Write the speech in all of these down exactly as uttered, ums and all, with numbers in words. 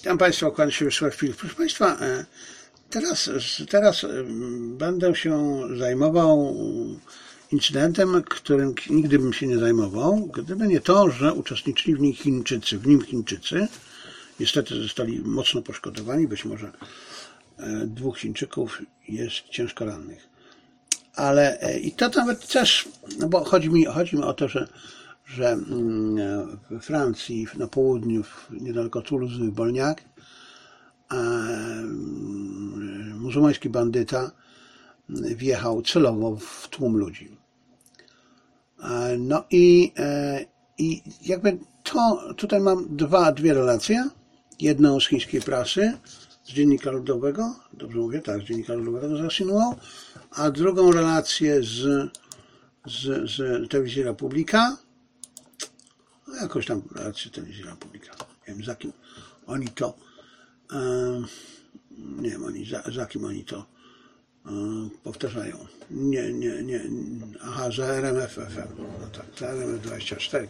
Witam Państwa, kłaniam się Wiesław Filip. Proszę Państwa, teraz, teraz będę się zajmował incydentem, którym nigdy bym się nie zajmował, gdyby nie to, że uczestniczyli w nim Chińczycy, w nim Chińczycy. Niestety zostali mocno poszkodowani, być może dwóch Chińczyków jest ciężko rannych. Ale i to nawet też, no bo chodzi mi, chodzi mi o to, że że we Francji, na południu, niedaleko Toulouse, w Bolniak, muzułmański bandyta wjechał celowo w tłum ludzi. No i, i jakby to, tutaj mam dwa, dwie relacje. Jedną z chińskiej prasy, z Dziennika Ludowego, dobrze mówię, tak, z Dziennika Ludowego z Xinhua, a drugą relację z, z, z Telewizji Republika, no jakoś tam relację Telewizji Republika. Nie wiem, za kim oni to, e, nie wiem, oni, za, za kim oni to e, powtarzają. Nie, nie, nie, aha, za R M F F M, no tak, za R M F dwadzieścia cztery.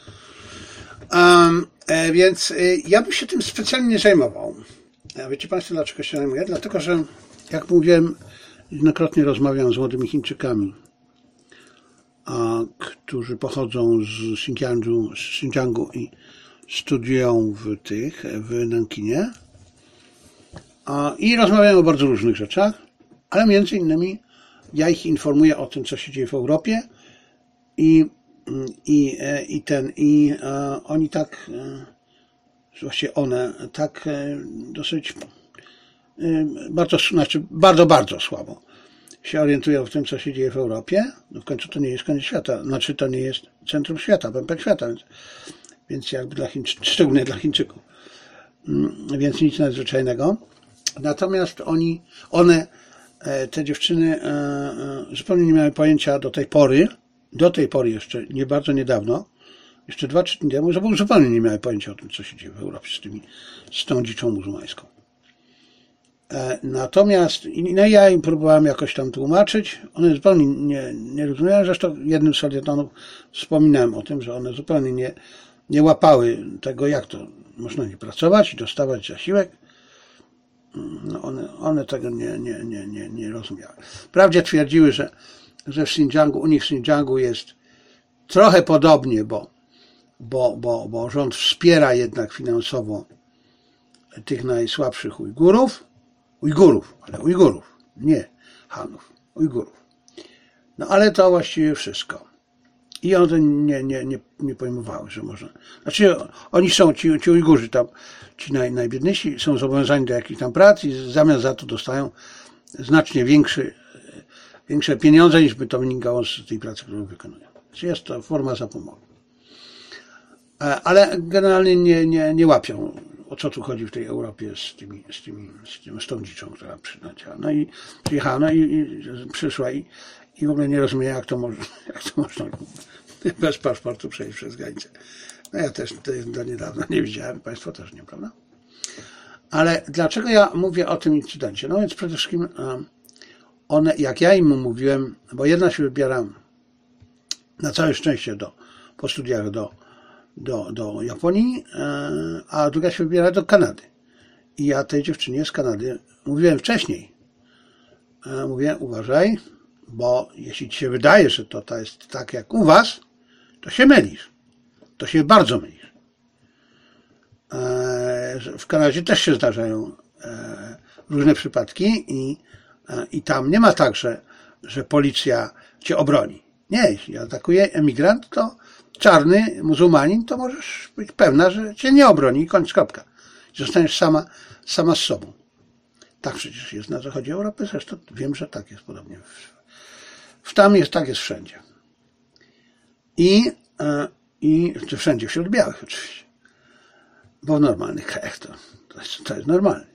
Um, e, więc e, ja bym się tym specjalnie nie zajmował. A wiecie Państwo, dlaczego się zajmuję? Dlatego, że jak mówiłem, jednokrotnie rozmawiam z młodymi Chińczykami, a, którzy pochodzą z Xinjiangu, z Xinjiangu i studiują w tych, w Nankinie. A, I rozmawiają o bardzo różnych rzeczach, ale między innymi ja ich informuję o tym, co się dzieje w Europie i, i, i ten, i a, oni tak, właściwie one tak dosyć, bardzo, znaczy bardzo, bardzo słabo się orientują w tym, co się dzieje w Europie. No w końcu to nie jest koniec świata, znaczy to nie jest centrum świata, pępek świata, więc, więc jakby dla Chińczyków, szczególnie dla Chińczyków. Więc nic nadzwyczajnego. Natomiast oni, one, te dziewczyny zupełnie nie miały pojęcia do tej pory, do tej pory jeszcze, nie bardzo niedawno, jeszcze dwa, trzy dni temu, zupełnie nie miały pojęcia o tym, co się dzieje w Europie z tymi, z tą dziczą muzułmańską. Natomiast no ja im próbowałem jakoś tam tłumaczyć, one zupełnie nie, nie rozumiały, zresztą jednym z felietonów wspominałem o tym, że one zupełnie nie, nie łapały tego, jak to można nie pracować i dostawać zasiłek. No one, one tego nie, nie, nie, nie, nie rozumiały. Wprawdzie twierdziły, że, że w Xinjiangu, u nich w Xinjiangu jest trochę podobnie, bo, bo, bo, bo rząd wspiera jednak finansowo tych najsłabszych Ujgurów, Ujgurów, ale Ujgurów, nie Hanów, Ujgurów. No ale to właściwie wszystko. I one nie, nie, nie, nie pojmowały, że można. Znaczy oni są, ci, ci Ujgurzy tam, ci naj, najbiedniejsi są zobowiązani do jakichś tam prac i w zamian za to dostają znacznie większy, większe pieniądze, niż by to wynikało z tej pracy, którą wykonują. Czyli jest to forma zapomogi. Ale generalnie nie, nie, nie łapią, o co tu chodzi w tej Europie z tymi, z tymi, z, tym, z tą dziczą, która przyleciała. No i przyjechała, no i, i przyszła i, i w ogóle nie rozumie, jak to, może, jak to można bez paszportu przejść przez granicę. No ja też do niedawna nie widziałem, Państwo też nie, prawda? Ale dlaczego ja mówię o tym incydencie? No więc przede wszystkim one, jak ja im mówiłem, bo jedna się wybiera na całe szczęście do, po studiach do Do, do Japonii, a druga się wybiera do Kanady. I ja tej dziewczynie z Kanady mówiłem wcześniej. Mówię, uważaj, bo jeśli ci się wydaje, że to, to jest tak jak u was, to się mylisz. To się bardzo mylisz. W Kanadzie też się zdarzają różne przypadki i, i tam nie ma tak, że, że policja cię obroni. Nie, jeśli atakuje emigrant, to czarny muzułmanin, to możesz być pewna, że cię nie obroni i koniec, kropka. Zostaniesz sama, sama z sobą. Tak przecież jest na zachodzie Europy, zresztą wiem, że tak jest podobnie. W tam jest, tak jest wszędzie. I, i to wszędzie wśród białych oczywiście. Bo w normalnych krajach to, to, jest, to jest normalne.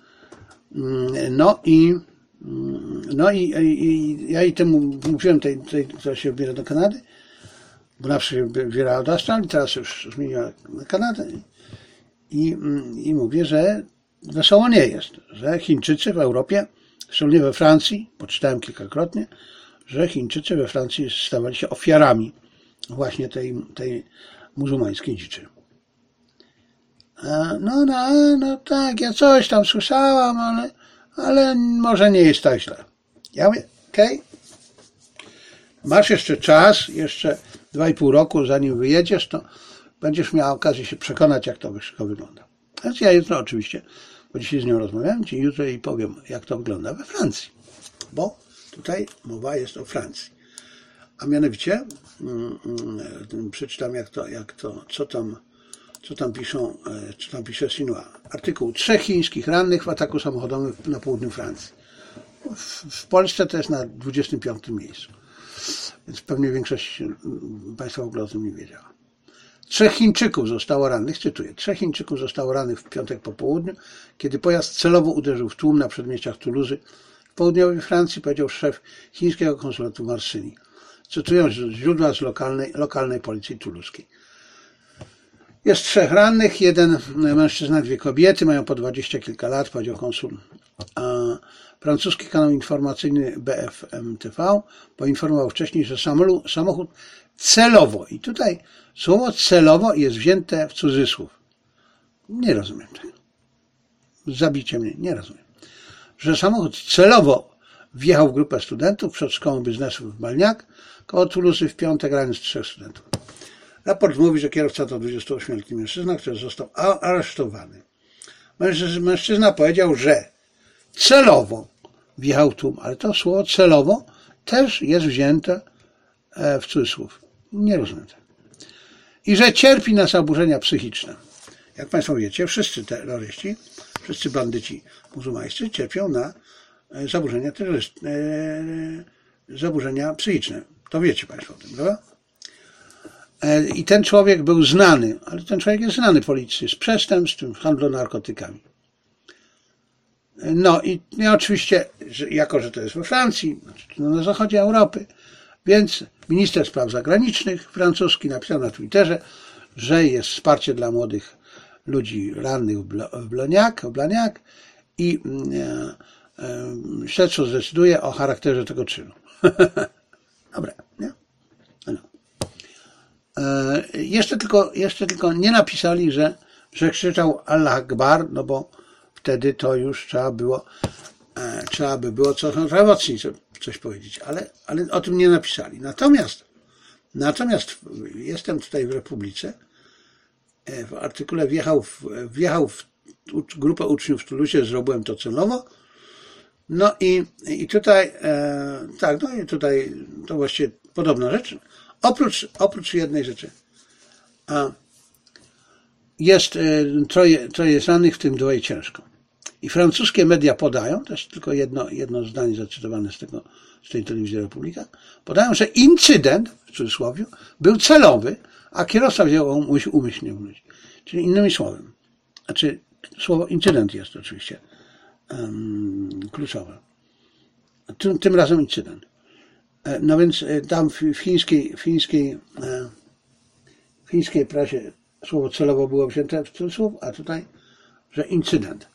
No i no i, i, i ja i temu mówiłem, tej, tej, która się wybiera do Kanady, bo na przykład wybierała do Australii, teraz już zmieniła na Kanadę i, i mówię, że wesoło nie jest, że Chińczycy w Europie, szczególnie we Francji, bo czytałem kilkakrotnie, że Chińczycy we Francji stawali się ofiarami właśnie tej, tej muzułmańskiej dziczy. No, no, no tak, ja coś tam słyszałam, ale, ale może nie jest tak źle. Ja mówię, okej, okay. Masz jeszcze czas, jeszcze dwa i pół roku, zanim wyjedziesz, to będziesz miał okazję się przekonać, jak to wszystko wygląda. Więc ja jutro oczywiście, bo dzisiaj z nią rozmawiałem, ci jutro jej powiem, jak to wygląda we Francji. Bo tutaj mowa jest o Francji. A mianowicie, mm, mm, przeczytam jak to, jak to, co tam, co tam piszą, co tam pisze Xinhua. Artykuł. Trzech chińskich rannych w ataku samochodowym na południu Francji. W, w Polsce to jest na dwudziestym piątym miejscu. Więc pewnie większość Państwa w ogóle o tym nie wiedziała. Trzech Chińczyków zostało rannych, cytuję, trzech Chińczyków zostało rannych w piątek po południu, kiedy pojazd celowo uderzył w tłum na przedmieściach Toulouse w południowej Francji, powiedział szef chińskiego konsulatu w Marsylii. Cytując źródła z lokalnej, lokalnej policji tuluskiej. Jest trzech rannych, jeden mężczyzna, dwie kobiety, mają po dwadzieścia kilka lat, powiedział konsul. A francuski kanał informacyjny B F M T V poinformował wcześniej, że samochód celowo, i tutaj słowo celowo jest wzięte w cudzysłów. Nie rozumiem tego. Zabicie mnie, nie rozumiem. Że samochód celowo wjechał w grupę studentów przed szkołą biznesu w Balniak, koło Toulouse w piątek raniąc trzech studentów. Raport mówi, że kierowca to dwudziestoośmioletni mężczyzna, który został aresztowany. Mężczyzna powiedział, że celowo wjechał w tłum, ale to słowo celowo też jest wzięte w cudzysłów. Nie rozumiem tego. I że cierpi na zaburzenia psychiczne. Jak Państwo wiecie, wszyscy terroryści, wszyscy bandyci muzułmańscy cierpią na zaburzenia terrorystyczne, zaburzenia psychiczne. To wiecie Państwo o tym, prawda? I ten człowiek był znany, ale ten człowiek jest znany policji z przestępstw, z handlu narkotykami. No i, i oczywiście, że, jako że to jest we Francji, na zachodzie Europy, więc minister spraw zagranicznych francuski napisał na Twitterze, że jest wsparcie dla młodych ludzi rannych w Blagnac, w Blagnac i e, e, śledczo zdecyduje o charakterze tego czynu. Dobra, nie? No. E, jeszcze, tylko, jeszcze tylko nie napisali, że, że krzyczał Allah Akbar, no bo wtedy to już trzeba było, e, trzeba by było co mocniej coś powiedzieć, ale, ale o tym nie napisali. Natomiast, natomiast jestem tutaj w Republice, e, w artykule wjechał w, wjechał w grupę uczniów w Toulouse, zrobiłem to celowo. No i, i tutaj, e, tak, no i tutaj to właściwie podobna rzecz. Oprócz, oprócz jednej rzeczy. A jest e, troje, troje rannych, w tym dwoje ciężko. I francuskie media podają, to jest tylko jedno, jedno zdanie zacytowane z, tego, z tej telewizji Republika, podają, że incydent, w cudzysłowie, był celowy, a kierowca wziął umyślnie w ludzi. Czyli innymi słowy, znaczy słowo incydent jest oczywiście um, kluczowe. Tym, tym razem incydent. No więc tam w chińskiej, w chińskiej, w chińskiej prasie słowo celowo było wzięte w cudzysłów, a tutaj, że incydent.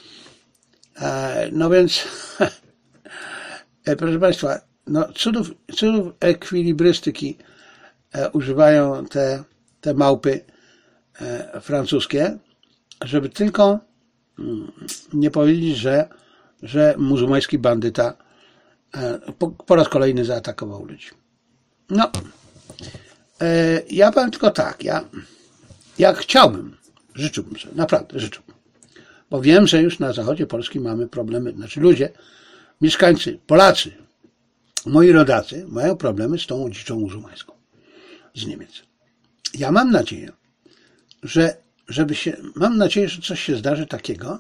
No więc, proszę Państwa, no cudów, cudów ekwilibrystyki używają te, te małpy francuskie, żeby tylko nie powiedzieć, że, że muzułmański bandyta po, po raz kolejny zaatakował ludzi. No, ja powiem tylko tak, ja, ja chciałbym, życzyłbym sobie, naprawdę życzyłbym, bo wiem, że już na zachodzie Polski mamy problemy, znaczy ludzie, mieszkańcy, Polacy, moi rodacy mają problemy z tą dziczą muzułmańską z Niemiec. Ja mam nadzieję, że żeby się, mam nadzieję, że coś się zdarzy takiego,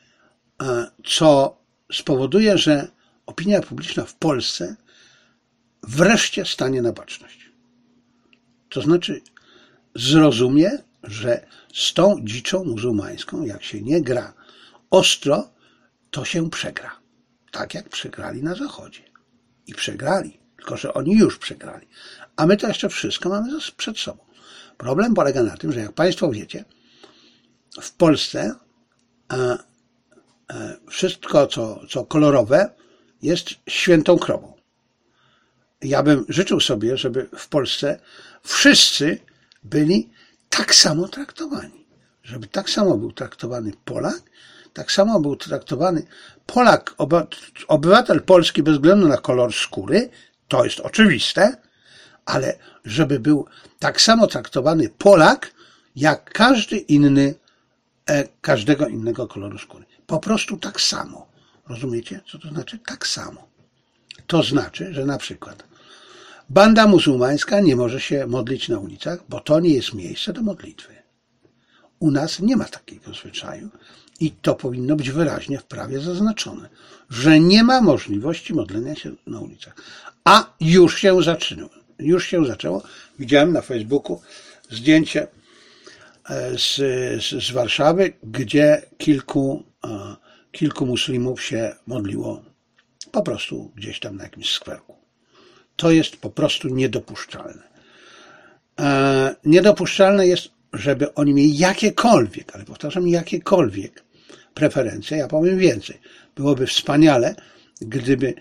co spowoduje, że opinia publiczna w Polsce wreszcie stanie na baczność. To znaczy zrozumie, że z tą dziczą muzułmańską, jak się nie gra ostro, to się przegra. Tak jak przegrali na Zachodzie. I przegrali, tylko że oni już przegrali. A my to jeszcze wszystko mamy przed sobą. Problem polega na tym, że jak Państwo wiecie, w Polsce a, a, wszystko, co, co kolorowe, jest świętą krową. Ja bym życzył sobie, żeby w Polsce wszyscy byli tak samo traktowani. żeby tak samo był traktowany Polak, tak samo był traktowany Polak, obywatel polski bez względu na kolor skóry, to jest oczywiste, ale żeby był tak samo traktowany Polak, jak każdy inny, każdego innego koloru skóry. Po prostu tak samo. Rozumiecie, co to znaczy? Tak samo. To znaczy, że na przykład banda muzułmańska nie może się modlić na ulicach, bo to nie jest miejsce do modlitwy. U nas nie ma takiego zwyczaju i to powinno być wyraźnie w prawie zaznaczone, że nie ma możliwości modlenia się na ulicach. A już się zaczynało. Już się zaczęło. Widziałem na Facebooku zdjęcie z, z, z Warszawy, gdzie kilku, kilku muslimów się modliło po prostu gdzieś tam na jakimś skwerku. To jest po prostu niedopuszczalne. Niedopuszczalne jest, żeby oni mieli jakiekolwiek, ale powtarzam, jakiekolwiek preferencje. Ja powiem więcej. Byłoby wspaniale, gdyby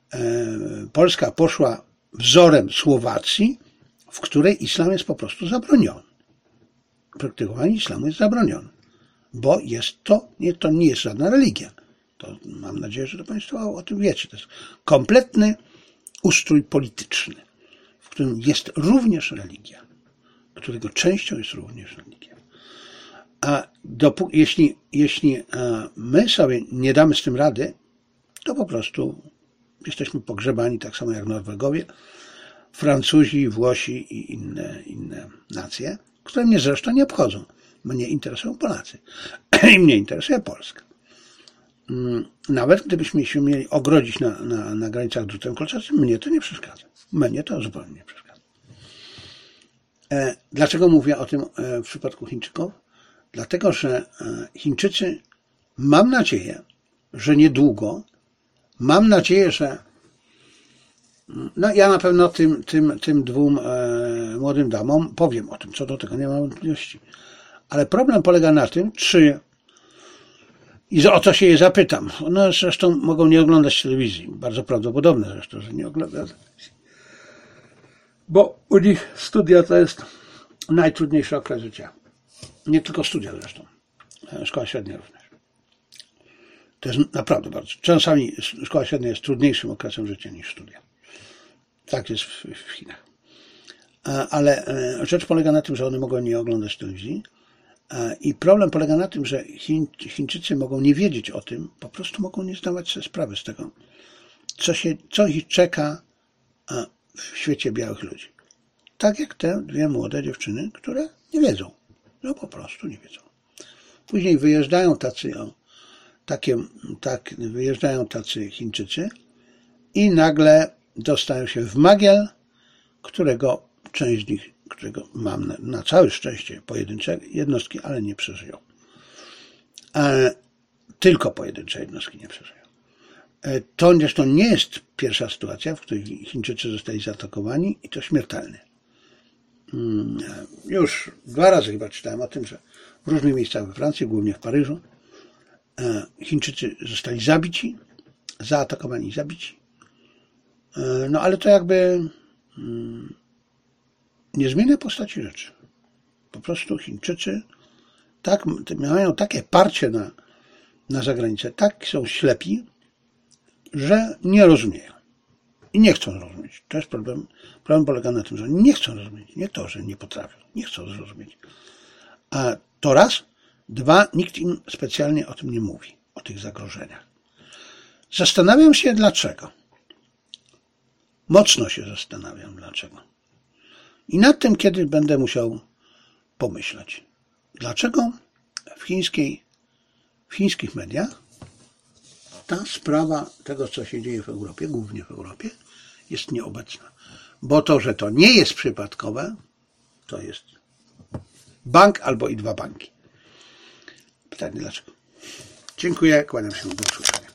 Polska poszła wzorem Słowacji, w której islam jest po prostu zabroniony. Praktykowanie islamu jest zabronione, bo jest to, nie, to nie jest żadna religia. To mam nadzieję, że to Państwo o tym wiecie. To jest kompletny ustrój polityczny, w którym jest również religia, którego częścią jest również religia. A dopó- jeśli, jeśli my sobie nie damy z tym rady, to po prostu jesteśmy pogrzebani tak samo jak Norwegowie, Francuzi, Włosi i inne, inne nacje, które mnie zresztą nie obchodzą. Mnie interesują Polacy i mnie interesuje Polska. Nawet gdybyśmy się mieli ogrodzić na, na, na granicach drutem kolczastym, mnie to nie przeszkadza. Mnie to zupełnie nie przeszkadza. E, dlaczego mówię o tym w przypadku Chińczyków? Dlatego, że Chińczycy, mam nadzieję, że niedługo, mam nadzieję, że no ja na pewno tym, tym, tym dwóm e, młodym damom powiem o tym, co do tego nie mam wątpliwości. Ale problem polega na tym, czy i o to się je zapytam. One zresztą mogą nie oglądać telewizji. Bardzo prawdopodobne zresztą, że nie oglądają telewizji. Bo u nich studia to jest najtrudniejszy okres życia. Nie tylko studia zresztą. Szkoła średnia również. To jest naprawdę bardzo. Czasami szkoła średnia jest trudniejszym okresem życia niż studia. Tak jest w, w Chinach. Ale rzecz polega na tym, że one mogą nie oglądać telewizji. I problem polega na tym, że Chiń, Chińczycy mogą nie wiedzieć o tym, po prostu mogą nie zdawać sobie sprawy z tego, co, się, co ich czeka w świecie białych ludzi. Tak jak te dwie młode dziewczyny, które nie wiedzą. No po prostu nie wiedzą. Później wyjeżdżają tacy, o, takie, tak, wyjeżdżają tacy Chińczycy i nagle dostają się w magiel, którego część z nich, którego mam na, na całe szczęście pojedyncze jednostki, ale nie przeżyją. E, tylko pojedyncze jednostki nie przeżyją. E, to zresztą nie jest pierwsza sytuacja, w której Chińczycy zostali zaatakowani i to śmiertelnie. Hmm, już dwa razy chyba czytałem o tym, że w różnych miejscach we Francji, głównie w Paryżu, e, Chińczycy zostali zabici, zaatakowani i zabici. E, no ale to jakby hmm, nie zmienia postaci rzeczy. Po prostu Chińczycy tak, mają takie parcie na, na zagranicę, tak są ślepi, że nie rozumieją. I nie chcą zrozumieć. To jest problem. Problem polega na tym, że nie chcą zrozumieć. Nie to, że nie potrafią. Nie chcą zrozumieć. A to raz. Dwa, nikt im specjalnie o tym nie mówi. O tych zagrożeniach. Zastanawiam się dlaczego. Mocno się zastanawiam dlaczego. I nad tym kiedy będę musiał pomyśleć. Dlaczego w chińskiej, w chińskich mediach ta sprawa tego, co się dzieje w Europie, głównie w Europie, jest nieobecna. Bo to, że to nie jest przypadkowe, to jest bank albo i dwa banki. Pytanie dlaczego. Dziękuję, kłaniam się, do usłyszenia.